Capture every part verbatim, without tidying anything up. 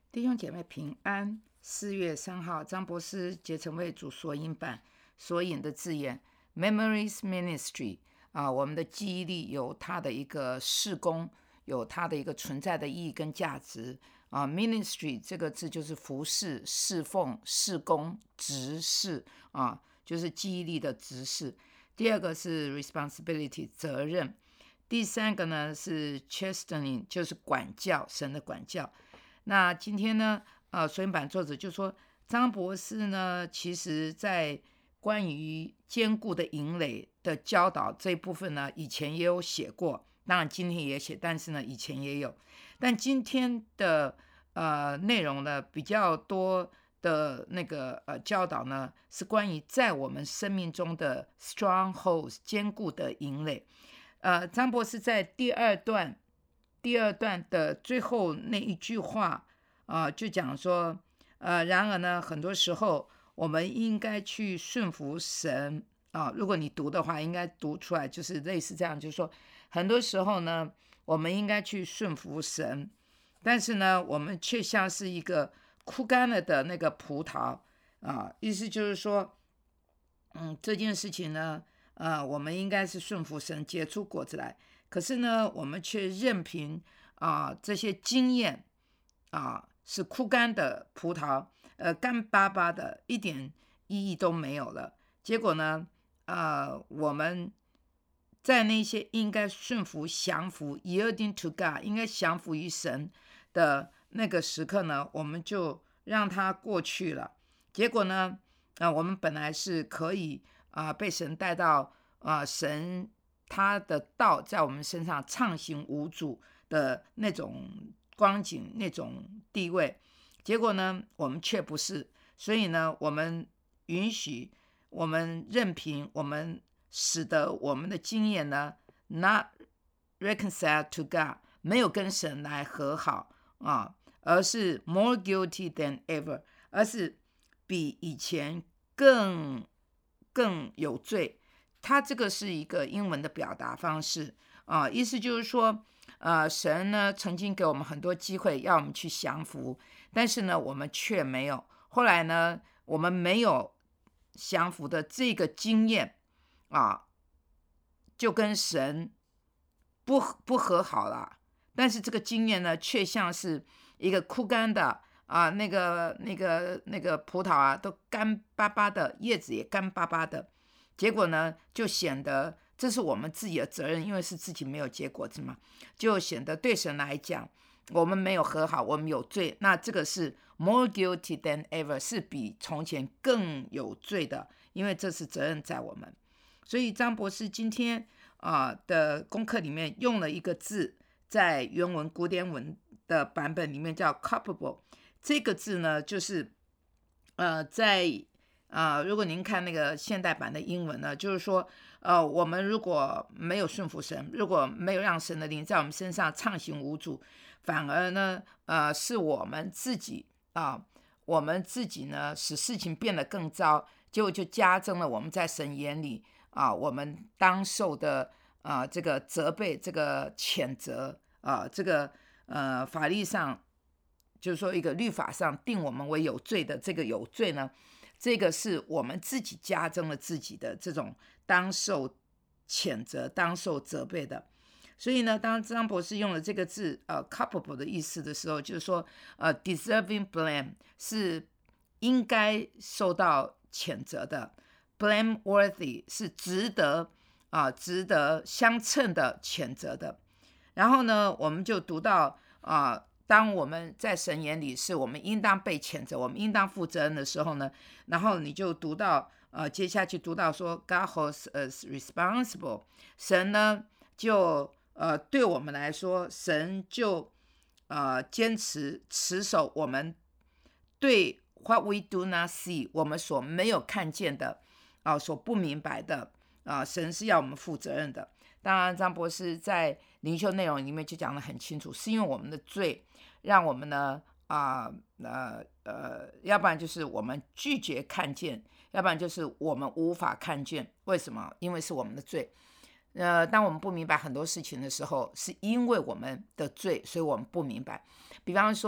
弟兄姐妹平安。四月三号，张博士结成为主索引版所引的字眼 Memories Ministry 啊，我们的记忆力有它的一个事工，有它的一个存在的意义跟价值啊。Ministry 这个字就是服侍、侍奉、事工、执事啊，就是记忆力的执事。第二个是 responsibility 责任。第三个呢是 chastening 就是管教，神的管教。那今天呢，呃，索引版作者就说，张博士呢，其实在关于坚固的营垒的教导这一部分呢，以前也有写过，当然今天也写，但是呢，以前也有。但今天的呃内容呢，比较多的那个呃教导呢，是关于在我们生命中的 strongholds 坚固的营垒。呃，张博士在第二段。第二段的最后那一句话啊、呃，就讲说，呃，然而呢，很多时候我们应该去顺服神啊、如果你读的话，应该读出来就是类似这样，就是说，很多时候呢，我们应该去顺服神，但是呢，我们却像是一个枯干了的那个葡萄啊、意思就是说，嗯，这件事情呢，呃，我们应该是顺服神，结出果子来。可是呢，我们却任凭啊、这些经验啊、是枯干的葡萄，呃，干巴巴的，一点意义都没有了。结果呢，呃，我们在那些应该顺服、降服 （yielding to God） 应该降服于神的那个时刻呢，我们就让它过去了。结果呢，啊、我们本来是可以啊、被神带到啊、神他的道在我们身上畅行无阻的那种光景、那种地位。结果呢，我们却不是。所以呢，我们允许，我们任凭，我们使得我们的经验呢，not reconcile to God，没有跟神来和好啊，而是 more guilty than ever，而是比以前更更有罪。它这个是一个英文的表达方式啊，意思就是说，呃，神呢曾经给我们很多机会要我们去降服，但是呢，我们却没有。后来呢，我们没有降服的这个经验啊，就跟神不不和好了。但是这个经验呢，却像是一个枯干的啊，那个那个那个葡萄啊，都干巴巴的，叶子也干巴巴的。结果呢，就显得这是我们自己的责任，因为是自己没有结果子嘛，就显得对神来讲，我们没有和好，我们有罪，那这个是 more guilty than ever， 是比从前更有罪的，因为这是责任在我们。所以张博士今天啊、呃的功课里面用了一个字，在原文古典文的版本里面叫 culpable， 这个字呢，就是呃在啊、如果您看那个现代版的英文呢，就是说，呃，我们如果没有顺服神，如果没有让神的灵在我们身上畅行无阻，反而呢，呃，是我们自己啊、我们自己呢，使事情变得更糟，结果就加增了我们在神眼里啊、我们当受的啊、这个责备、这个谴责啊、这个呃法律上，就是说一个律法上定我们为有罪的这个有罪呢。这个是我们自己加增了自己的这种当受谴责、当受责备的。所以呢，当张博士用了这个字，呃，culpable 的意思的时候，就是说，呃，deserving blame 是应该受到谴责的，blameworthy 是值得啊、呃值得相称的谴责的。然后呢，我们就读到啊、呃当我们在神眼里是我们应当被谴责，我们应当负责任的时候呢，然后你就读到呃，接下去读到说 God holds us responsible， 神呢就呃对我们来说，神就呃坚持持守我们对 what we do not see 我们所没有看见的啊、呃所不明白的啊、呃神是要我们负责任的。当然，张博士在灵修内容里面就讲得很清楚，是因为我们的罪，让我们呢啊呃呃，要不然就是我们拒绝看见，要不然就是我们无法看见。为什么？因为是我们的罪。呃，当我们不明白很多事情的时候，是因为我们的罪，所以我们不明白。比方说，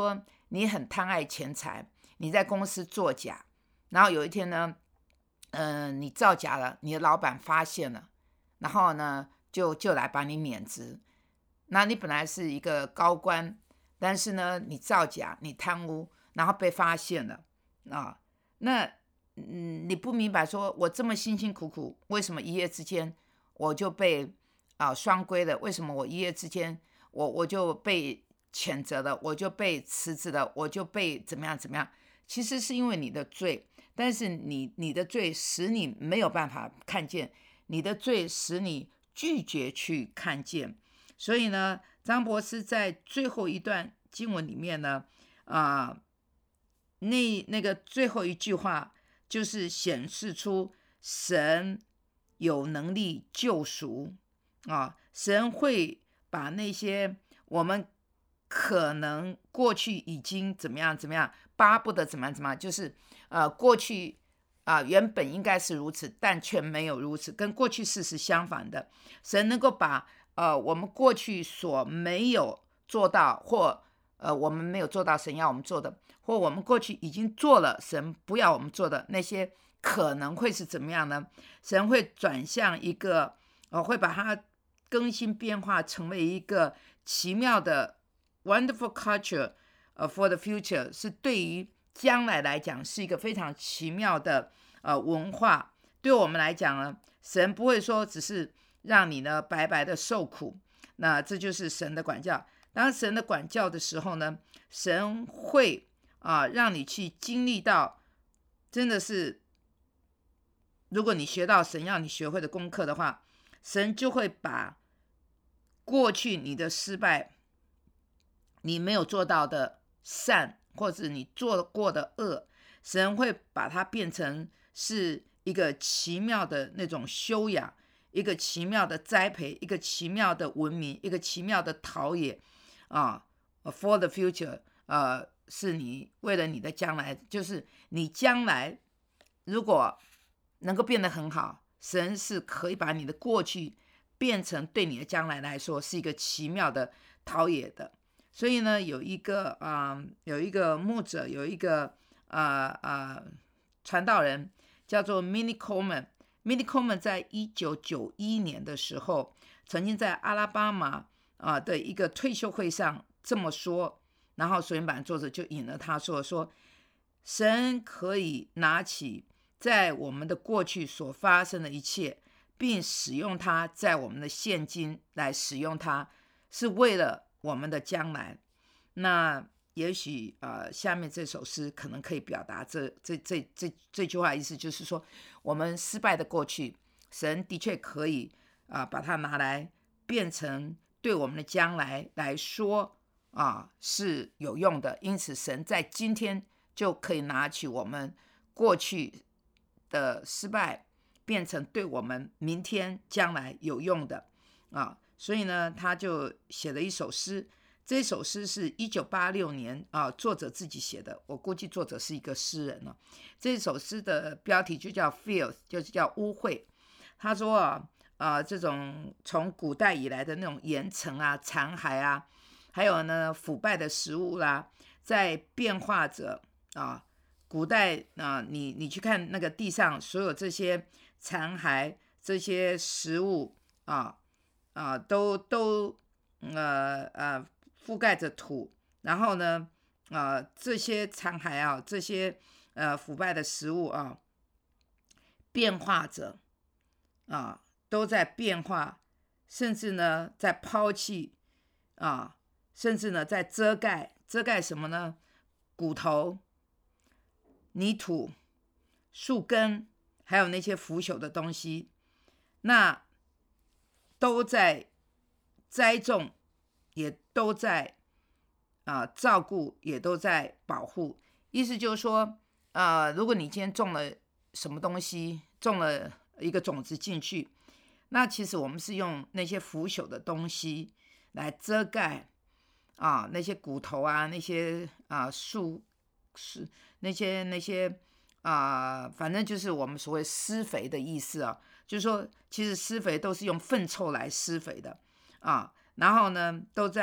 你很贪爱钱财，你在公司作假，然后有一天呢，嗯、呃，你造假了，你的老板发现了，然后呢，就就来把你免职。那你本来是一个高官，但是呢，你造假，你贪污，然后被发现了啊，那嗯，你不明白说，我这么辛辛苦苦，为什么一夜之间我就被啊双规了？为什么我一夜之间我我就被谴责了，我就被辞职了，我就被怎么样怎么样？其实是因为你的罪，但是你你的罪使你没有办法看见，你的罪使你拒绝去看见。所以呢，张博士在最后一段经文里面呢，啊、呃，那那个最后一句话就是显示出神有能力救赎啊，神会把那些我们可能过去已经怎么样怎么样，巴不得怎么样怎么样，就是呃过去啊、呃、原本应该是如此，但却没有如此，跟过去事实相反的，神能够把呃，我们过去所没有做到，或呃，我们没有做到神要我们做的，或我们过去已经做了神不要我们做的那些，可能会是怎么样呢？神会转向一个，呃，会把它更新变化，成为一个奇妙的 wonderful culture，呃，for the future， 是对于将来来讲是一个非常奇妙的呃文化。对我们来讲呢，神不会说只是让你呢白白的受苦，那这就是神的管教。当神的管教的时候呢，神会啊、呃、让你去经历到，真的是，如果你学到神要你学会的功课的话，神就会把过去你的失败，你没有做到的善，或者你做过的恶，神会把它变成是一个奇妙的那种修养，一个奇妙的栽培，一个奇妙的文明，一个奇妙的陶冶啊，for the future， 呃，是你为了你的将来，就是你将来如果能够变得很好，神是可以把你的过去变成对你的将来来说是一个奇妙的陶冶的。所以呢，有一个啊、呃，有一个牧者，有一个啊啊、呃呃、传道人，叫做 Minnie Coleman。Minnie Coleman 在一九九一年的时候，曾经在阿拉巴马啊、呃、的一个退休会上这么说，然后索引版作者就引了他说说，神可以拿起在我们的过去所发生的一切，并使用它在我们的现今来使用它，是为了我们的将来。那也许呃，下面这首诗可能可以表达这这这这这句话的意思，就是说，我们失败的过去，神的确可以啊、呃，把它拿来变成对我们的将来来说啊、呃、是有用的。因此，神在今天就可以拿起我们过去的失败，变成对我们明天将来有用的啊。所以呢，他就写了一首诗。这首诗是一九八六年啊，作者自己写的，我估计作者是一个诗人哦。这首诗的标题就叫 filth， 就是叫污秽。他说啊，呃，这种从古代以来的那种岩层啊、残骸啊，还有呢腐败的食物啦、啊，在变化着啊。古代啊、呃，你你去看那个地上所有这些残骸、这些食物啊啊，都都呃呃。覆盖着土，然后呢，呃，这些残骸啊，这些呃腐败的食物啊，变化着啊，都在变化，甚至呢在抛弃啊，甚至呢在遮盖，遮盖什么呢？骨头、泥土、树根，还有那些腐朽的东西，那都在栽种。也都在啊、呃、照顾，也都在保护。意思就是说，呃，如果你今天种了什么东西，种了一个种子进去，那其实我们是用那些腐朽的东西来遮盖啊，那些骨头啊，那些啊树是那些那些啊，反正就是我们所谓施肥的意思啊，就是说，其实施肥都是用粪臭来施肥的啊。然后呢，都在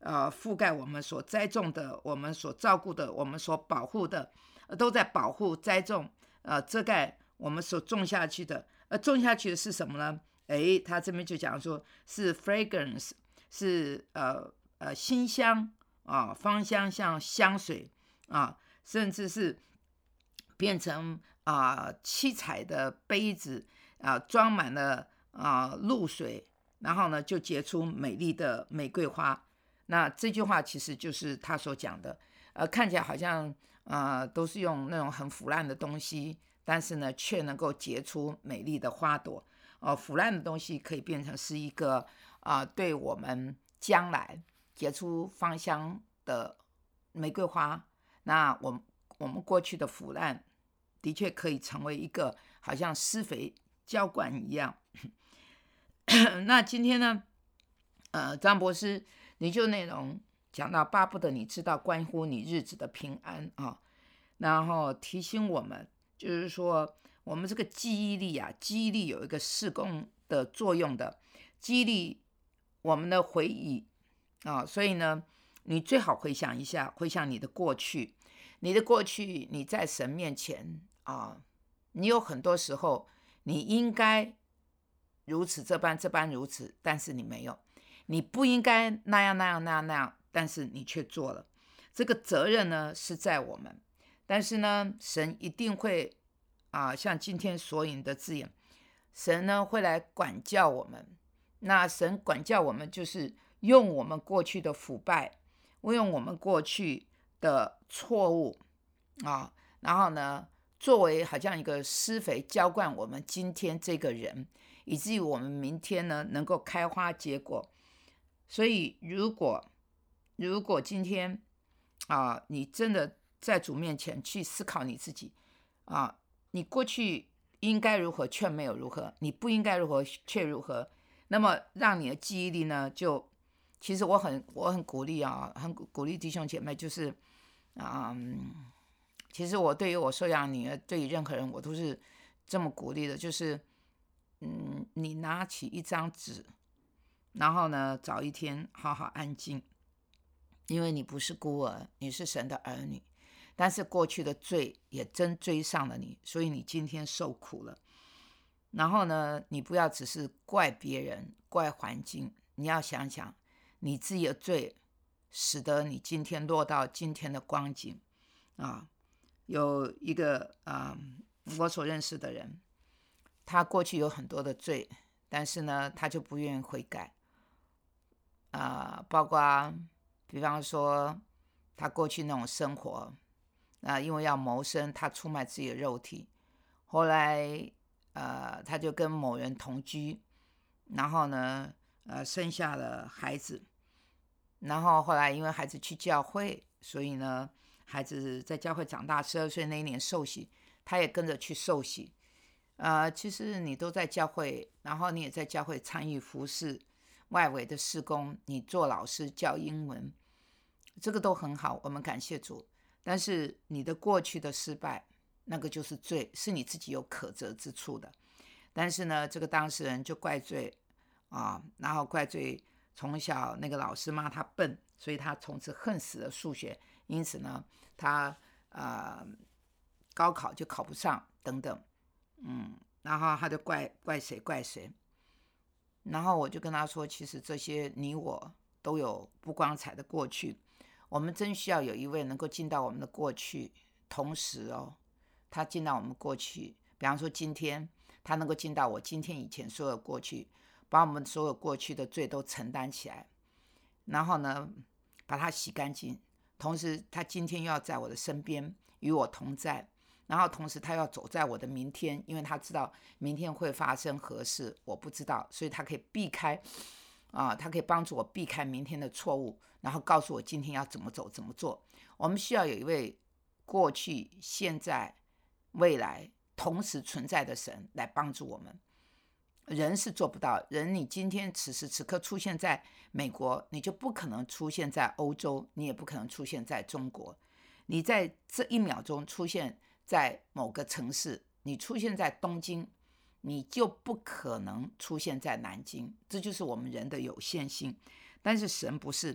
呃覆盖我们所栽种的、我们所照顾的、我们所保护的，呃都在保护、栽种、呃遮盖我们所种下去的。而种下去的是什么呢？诶，他这边就讲说是 fragrance， 是呃呃馨香啊，芳香，像香水啊，甚至是变成啊、呃、七彩的杯子啊、呃，装满了啊、呃、露水，然后呢就结出美丽的玫瑰花。那这句话其实就是他所讲的，呃，看起来好像呃都是用那种很腐烂的东西，但是呢却能够结出美丽的花朵。呃，腐烂的东西可以变成是一个啊、呃，对我们将来结出芳香的玫瑰花。那我们我们过去的腐烂的确可以成为一个好像施肥浇灌一样。那今天呢，呃，张博士，你就内容讲到巴不得你知道关乎你日子的平安啊，然后提醒我们，就是说我们这个记忆力啊，记忆力有一个事工的作用的，记忆力我们的回忆啊，所以呢，你最好回想一下，回想你的过去，你的过去，你在神面前啊，你有很多时候你应该如此这般这般如此，但是你没有，你不应该那样那样那样那样，但是你却做了。这个责任呢是在我们，但是呢，神一定会啊，像今天所引的字眼，神呢会来管教我们。那神管教我们，就是用我们过去的腐败，用我们过去的错误啊，然后呢，作为好像一个施肥浇灌我们今天这个人，以至于我们明天呢能够开花结果。所以如果如果今天啊，你真的在主面前去思考你自己啊，你过去应该如何却没有如何，你不应该如何却如何，那么让你的记忆力呢，就其实我很我很鼓励啊，很鼓励弟兄姐妹，就是啊、嗯，其实我对于我收养女儿，对于任何人我都是这么鼓励的，就是嗯，你拿起一张纸，然后呢，找一天好好安静，因为你不是孤儿，你是神的儿女。但是过去的罪也真追上了你，所以你今天受苦了。然后呢，你不要只是怪别人、怪环境，你要想想你自己的罪，使得你今天落到今天的光景啊。有一个啊、我所认识的人，他过去有很多的罪，但是呢，他就不愿意悔改啊、呃包括比方说他过去那种生活啊、呃因为要谋生，他出卖自己的肉体，后来呃，他就跟某人同居，然后呢，呃，生下了孩子，然后后来因为孩子去教会，所以呢，孩子在教会长大，十二岁那一年受洗，他也跟着去受洗。呃，其实你都在教会，然后你也在教会参与服侍外围的事工，你做老师教英文，这个都很好，我们感谢主。但是你的过去的失败，那个就是罪，是你自己有可责之处的。但是呢，这个当事人就怪罪啊，然后怪罪从小那个老师骂他笨，所以他从此恨死了数学，因此呢，他呃高考就考不上等等，嗯，然后他就怪怪谁怪谁，然后我就跟他说，其实这些你我都有不光彩的过去，我们真需要有一位能够进到我们的过去，同时哦，他进到我们过去，比方说今天他能够进到我今天以前所有过去，把我们所有过去的罪都承担起来，然后呢，把它洗干净。同时，他今天又要在我的身边与我同在，然后同时他要走在我的明天，因为他知道明天会发生何事，我不知道，所以他可以避开啊，他可以帮助我避开明天的错误，然后告诉我今天要怎么走怎么做。我们需要有一位过去、现在、未来同时存在的神来帮助我们。人是做不到，人你今天此时此刻出现在美国，你就不可能出现在欧洲，你也不可能出现在中国。你在这一秒钟出现在某个城市，你出现在东京，你就不可能出现在南京，这就是我们人的有限性。但是神不是，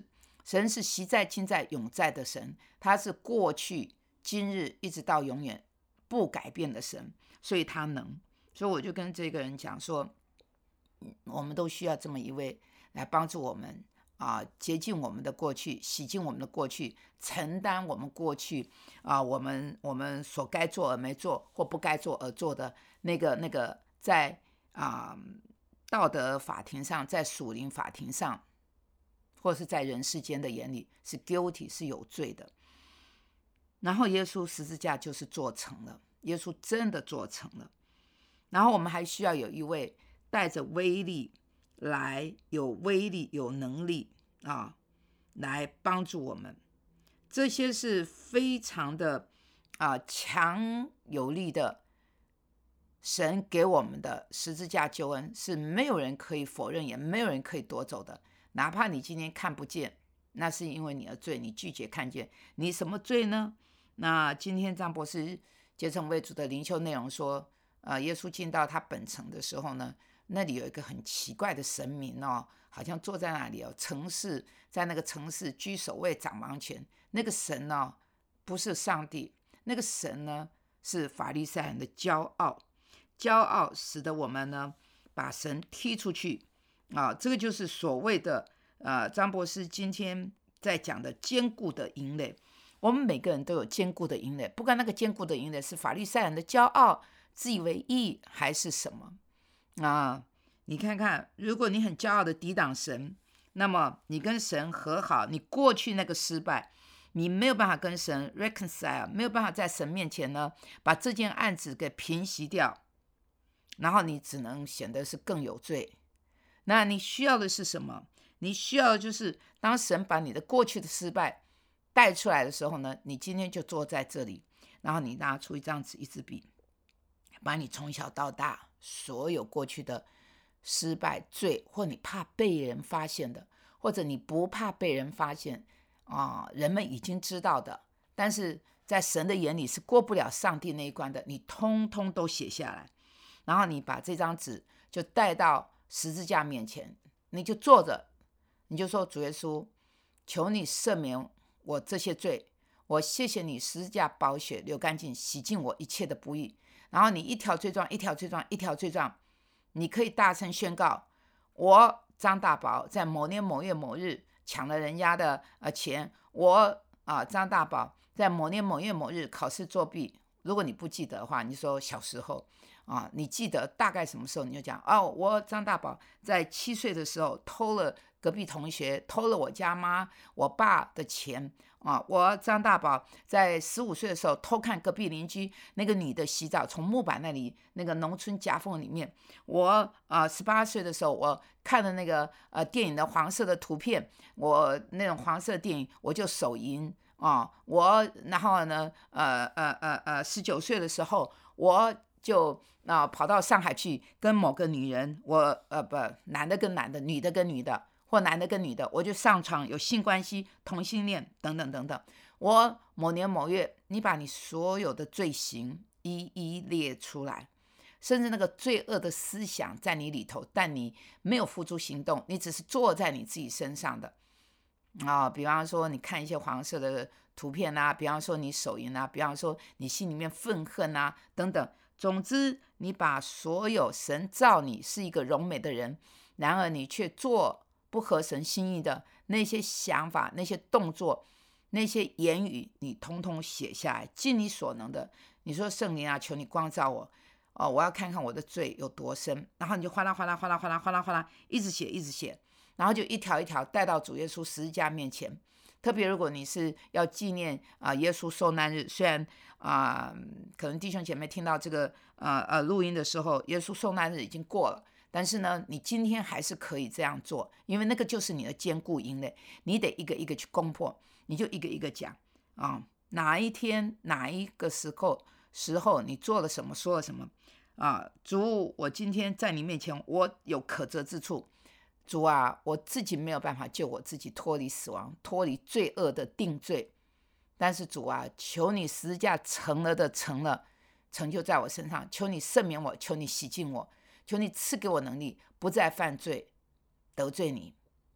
神是昔在、今在、永在的神，他是过去、今日一直到永远不改变的神，所以他能。所以我就跟这个人讲说，我们都需要这么一位来帮助我们啊，洁净我们的过去，洗净我们的过去，承担我们过去啊，我们我们所该做而没做，或不该做而做的那个那个在啊道德法庭上，在属灵法庭上，或是在人世间的眼里是 guilty 是有罪的。然后耶稣十字架就是做成了，耶稣真的做成了。然后我们还需要有一位带着威力来，有威力有能力啊，来帮助我们。这些是非常的啊强有力的，神给我们的十字架救恩是没有人可以否认，也没有人可以夺走的。哪怕你今天看不见，那是因为你的罪，你拒绝看见。你什么罪呢？那今天张博士竭诚为主的灵修内容说，呃，耶稣进到他本城的时候呢，那里有一个很奇怪的神明哦，好像坐在那里哦，城市在那个城市居首位，掌王权。那个神呢、哦，不是上帝，那个神呢是法利赛人的骄傲，骄傲使得我们呢把神踢出去啊，这个就是所谓的呃张博士今天在讲的坚固的营垒。我们每个人都有坚固的营垒，不管那个坚固的营垒是法利赛人的骄傲、自以为义还是什么啊？你看看，如果你很骄傲的抵挡神，那么你跟神和好，你过去那个失败，你没有办法跟神 reconcile， 没有办法在神面前呢把这件案子给平息掉，然后你只能显得是更有罪。那你需要的是什么？你需要的就是当神把你的过去的失败带出来的时候呢，你今天就坐在这里，然后你拿出一张纸一支笔，把你从小到大所有过去的失败罪，或你怕被人发现的，或者你不怕被人发现啊，人们已经知道的，但是在神的眼里是过不了上帝那一关的，你通通都写下来，然后你把这张纸就带到十字架面前，你就坐着，你就说，主耶稣，求你赦免我这些罪，我谢谢你十字架宝血流干净，洗净我一切的不义。然后你一条罪状一条罪状一条罪状，你可以大声宣告，我张大宝在某年某月某日抢了人家的呃钱，我啊张大宝在某年某月某日考试作弊。如果你不记得的话，你说小时候啊，你记得大概什么时候，你就讲哦，我张大宝在七岁的时候偷了隔壁同学，偷了我家妈我爸的钱啊！我张大宝在十五岁的时候偷看隔壁邻居那个女的洗澡，从木板那里那个农村夹缝里面。我啊十八岁的时候，我看了那个呃电影的黄色的图片，我那种黄色电影我就手淫啊！我然后呢呃呃呃呃十九岁的时候，我就啊、呃、跑到上海去跟某个女人，我呃不男的跟男的，女的跟女的。或男的跟女的，我就上床有性关系，同性恋等等等等。我某年某月，你把你所有的罪行一一列出来，甚至那个罪恶的思想在你里头，但你没有付诸行动，你只是坐在你自己身上的啊。比方说，你看一些黄色的图片啊，比方说你手淫啊，比方说你心里面愤恨啊，等等。总之，你把所有神造你是一个荣美的人，然而你却做不合神心意的那些想法、那些动作、那些言语，你通通写下来，尽你所能的。你说圣灵啊，求你光照我，哦，我要看看我的罪有多深。然后你就哗啦哗啦哗啦哗啦哗啦哗啦，一直写一直写，然后就一条一条带到主耶稣十字架面前。特别如果你是要纪念啊、呃、耶稣受难日，虽然啊、呃、可能弟兄姐妹听到这个呃呃录音的时候，耶稣受难日已经过了。但是呢，你今天还是可以这样做，因为那个就是你的坚固营垒，你得一个一个去攻破，你就一个一个讲啊，哪一天哪一个时候时候你做了什么，说了什么啊？主，我今天在你面前，我有可责之处。主啊，我自己没有办法救我自己脱离死亡，脱离罪恶的定罪。但是主啊，求你十字架成了的成了，成就在我身上，求你赦免我，求你洗净我。求你赐给我能力，不再犯罪，得罪你。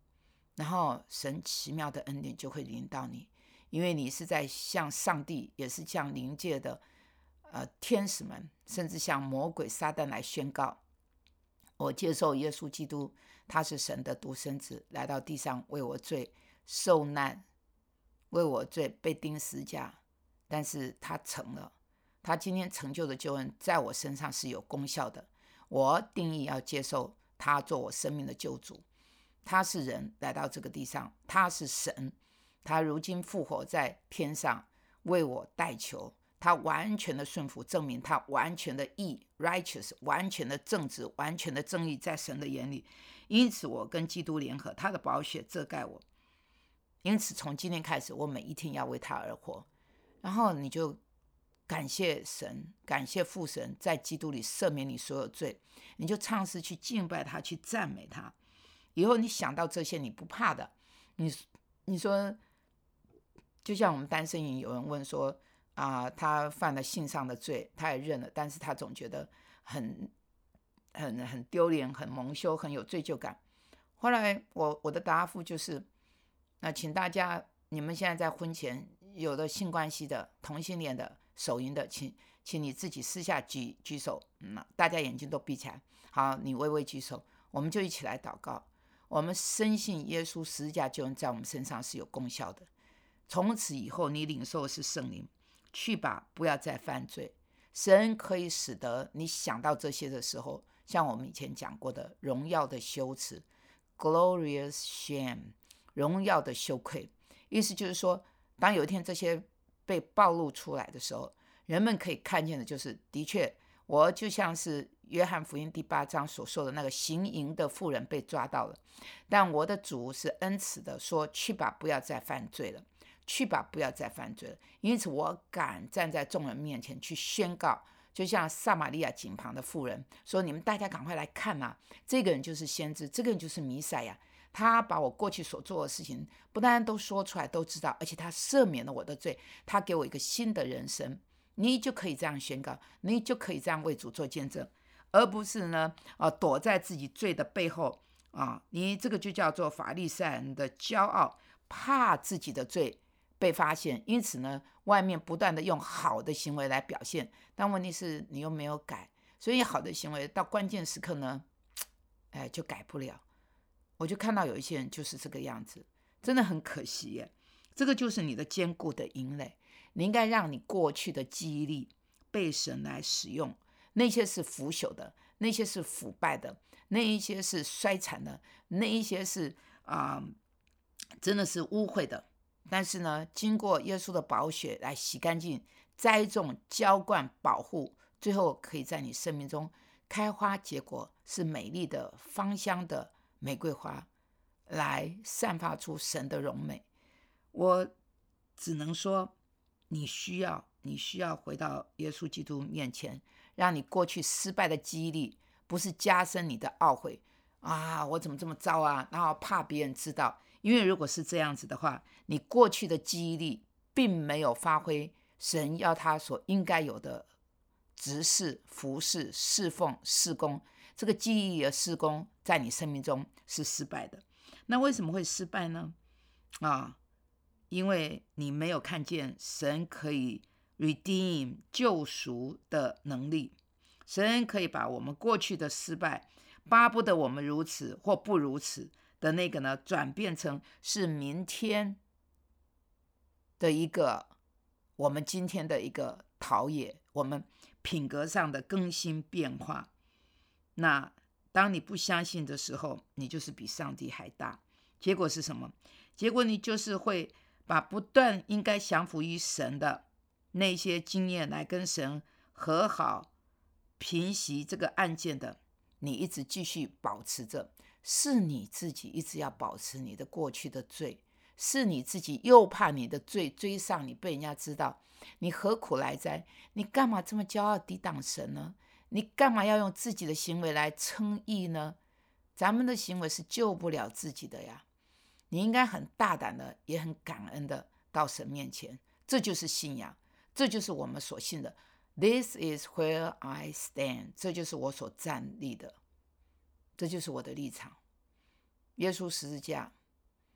然后神奇妙的恩典就会临到你，因为你是在向上帝，也是向灵界的呃天使们，甚至向魔鬼撒旦来宣告，我接受耶稣基督，他是神的独生子，来到地上为我罪受难，为我罪被钉十字架，但是他成了，他今天成就的救恩在我身上是有功效的，我定义要接受他做我生命的救主。他是人来到这个地上，他是神，他如今复活在天上为我代求，他完全的顺服，证明他完全的义 righteous， 完全的正直，完全的正义，在神的眼里。因此我跟基督联合，他的宝血遮盖我，因此从今天开始我每一天要为他而活。然后你就感谢神，感谢父神在基督里赦免你所有罪，你就唱诗去敬拜他，去赞美他。以后你想到这些你不怕的，你你说就像我们单身营有人问说啊、呃，他犯了性上的罪，他也认了，但是他总觉得很很很丢脸，很蒙羞，很有罪疚感。后来我我的答复就是，那请大家你们现在在婚前有的性关系的、同性恋的、手淫的，请请你自己私下举举手，嗯，大家眼睛都闭起来，好，你微微举手，我们就一起来祷告。我们深信耶稣十字架救恩在我们身上是有功效的，从此以后你领受的是圣灵，去吧，不要再犯罪。神可以使得你想到这些的时候，像我们以前讲过的荣耀的羞耻 glorious shame， 荣耀的羞愧，意思就是说当有一天这些被暴露出来的时候，人们可以看见的就是的确我就像是约翰福音第八章所说的那个行淫的妇人被抓到了，但我的主是恩慈的说，去吧，不要再犯罪了，去吧，不要再犯罪了。因此我敢站在众人面前去宣告，就像撒玛利亚井旁的妇人说，你们大家赶快来看啊，这个人就是先知，这个人就是弥赛亚，他把我过去所做的事情不但都说出来都知道，而且他赦免了我的罪，他给我一个新的人生。你就可以这样宣告，你就可以这样为主做见证，而不是呢，呃、躲在自己罪的背后啊，你这个就叫做法利赛人的骄傲，怕自己的罪被发现，因此呢，外面不断的用好的行为来表现，但问题是你又没有改，所以好的行为到关键时刻呢，哎，就改不了。我就看到有一些人就是这个样子，真的很可惜耶。这个就是你的坚固的营垒，你应该让你过去的记忆力被神来使用，那些是腐朽的，那些是腐败的，那一些是衰残的，那一些是啊、呃，真的是污秽的。但是呢，经过耶稣的宝血来洗干净、栽种、浇灌、保护，最后可以在你生命中开花结果，是美丽的芳香的玫瑰花，来散发出神的荣美。我只能说，你需要，你需要回到耶稣基督面前，让你过去失败的记忆力不是加深你的懊悔啊，我怎么这么糟啊，然后怕别人知道。因为如果是这样子的话，你过去的记忆力并没有发挥神要他所应该有的执事、服侍、侍奉、事工，这个记忆力的事工在你生命中是失败的。那为什么会失败呢？啊，因为你没有看见神可以 redeem 救赎的能力，神可以把我们过去的失败，巴不得我们如此或不如此的那个呢，转变成是明天的一个我们今天的一个陶冶，我们品格上的更新变化。那当你不相信的时候，你就是比上帝还大。结果是什么？结果你就是会把不断应该降服于神的那些经验来跟神和好、平息这个案件的，你一直继续保持着，是你自己一直要保持你的过去的罪，是你自己又怕你的罪追上你，被人家知道，你何苦来哉？你干嘛这么骄傲抵挡神呢？你干嘛要用自己的行为来称义呢？咱们的行为是救不了自己的呀。你应该很大胆的，也很感恩的到神面前，这就是信仰，这就是我们所信的。This is where I stand， 这就是我所站立的，这就是我的立场。耶稣十字架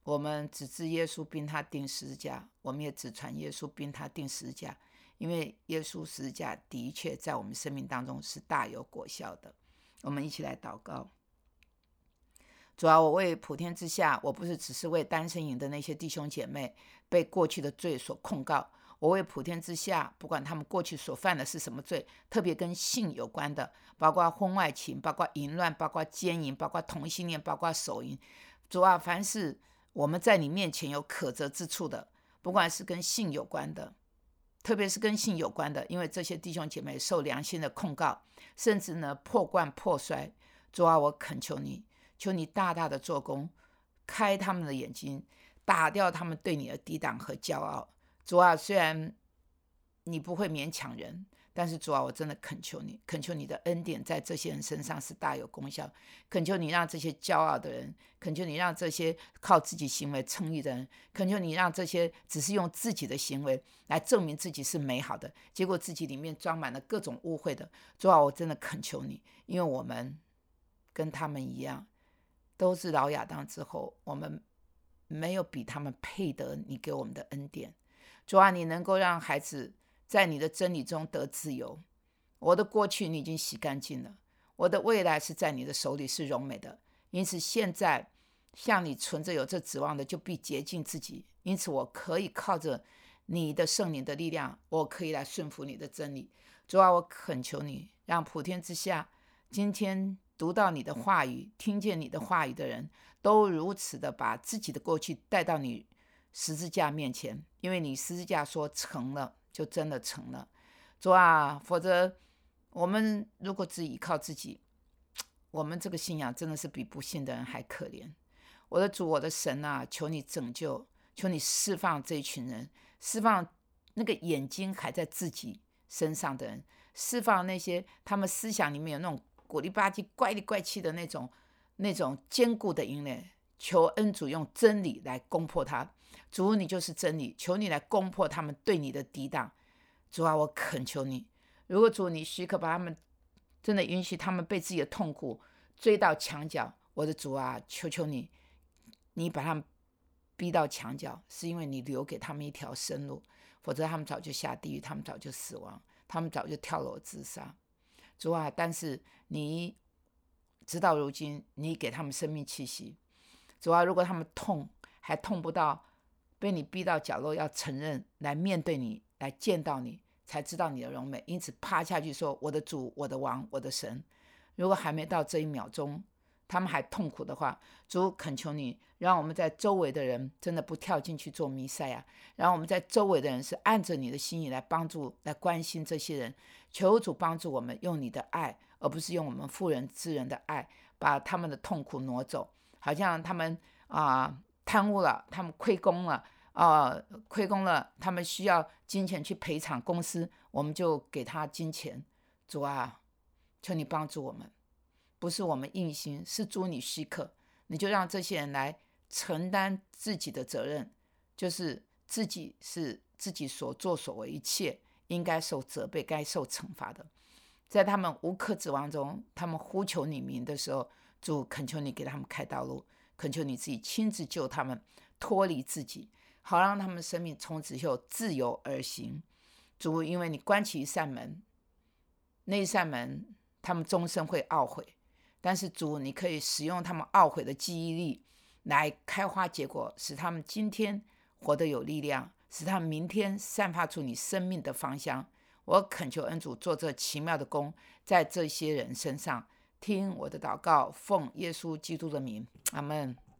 我们只知耶稣并他钉十字架，我们也只传耶稣并他钉十字架，因为耶稣十字架的确在我们生命当中是大有果效的。我们一起来祷告。主啊，我为普天之下，我不是只是为单身营的那些弟兄姐妹被过去的罪所控告，我为普天之下，不管他们过去所犯的是什么罪，特别跟性有关的，包括婚外情，包括淫乱，包括奸淫，包括同性恋，包括手淫。主啊，凡是我们在你面前有可责之处的，不管是跟性有关的，特别是跟性有关的，因为这些弟兄姐妹受良心的控告，甚至呢破罐破摔。主啊，我恳求你，求你大大的做工，开他们的眼睛，打掉他们对你的抵挡和骄傲。主啊，虽然你不会勉强人，但是主啊，我真的恳求你，恳求你的恩典在这些人身上是大有功效，恳求你让这些骄傲的人，恳求你让这些靠自己行为称义的人，恳求你让这些只是用自己的行为来证明自己是美好的，结果自己里面装满了各种污秽的。主啊，我真的恳求你，因为我们跟他们一样，都是老亚当之后，我们没有比他们配得你给我们的恩典。主啊，你能够让孩子在你的真理中得自由。我的过去你已经洗干净了，我的未来是在你的手里，是荣美的。因此现在向你存着有这指望的，就必洁净自己。因此我可以靠着你的圣灵的力量，我可以来顺服你的真理。主啊，我恳求你，让普天之下今天读到你的话语，听见你的话语的人，都如此的把自己的过去带到你十字架面前，因为你十字架说成了，就真的成了。主啊，否则我们如果只依靠自己，我们这个信仰真的是比不信的人还可怜。我的主，我的神啊，求你拯救，求你释放这一群人，释放那个眼睛还在自己身上的人，释放那些他们思想里面有那种古里吧唧怪里怪气的那种那种坚固的营垒。求恩主用真理来攻破他。主，你就是真理，求你来攻破他们对你的抵挡。主啊，我恳求你，如果主你许可把他们真的允许他们被自己的痛苦追到墙角，我的主啊，求求你，你把他们逼到墙角，是因为你留给他们一条生路，否则他们早就下地狱，他们早就死亡，他们早就跳楼自杀。主啊，但是你直到如今，你给他们生命气息。主啊，如果他们痛还痛不到被你逼到角落，要承认来面对你，来见到你，才知道你的荣美，因此趴下去说，我的主，我的王，我的神。如果还没到这一秒钟，他们还痛苦的话，主恳求你，让我们在周围的人真的不跳进去做弥赛亚，让我们在周围的人是按着你的心意来帮助来关心这些人。求主帮助我们用你的爱，而不是用我们妇人之仁的爱把他们的痛苦挪走，好像他们啊、呃、贪污了，他们亏公了啊、呃，亏公了，他们需要金钱去赔偿公司，我们就给他金钱。主啊，求你帮助我们，不是我们硬心，是主你许可，你就让这些人来承担自己的责任，就是自己是自己所作所为一切应该受责备，该受惩罚的。在他们无可指望中，他们呼求你名的时候，主恳求你给他们开道路，恳求你自己亲自救他们脱离自己，好让他们生命从此后自由而行。主，因为你关起一扇门，那一扇门他们终身会懊悔，但是主，你可以使用他们懊悔的记忆力来开花结果，使他们今天活得有力量，使他们明天散发出你生命的芳香。我恳求恩主做这奇妙的工，在这些人身上，听我的祷告，奉耶稣基督的名，阿们。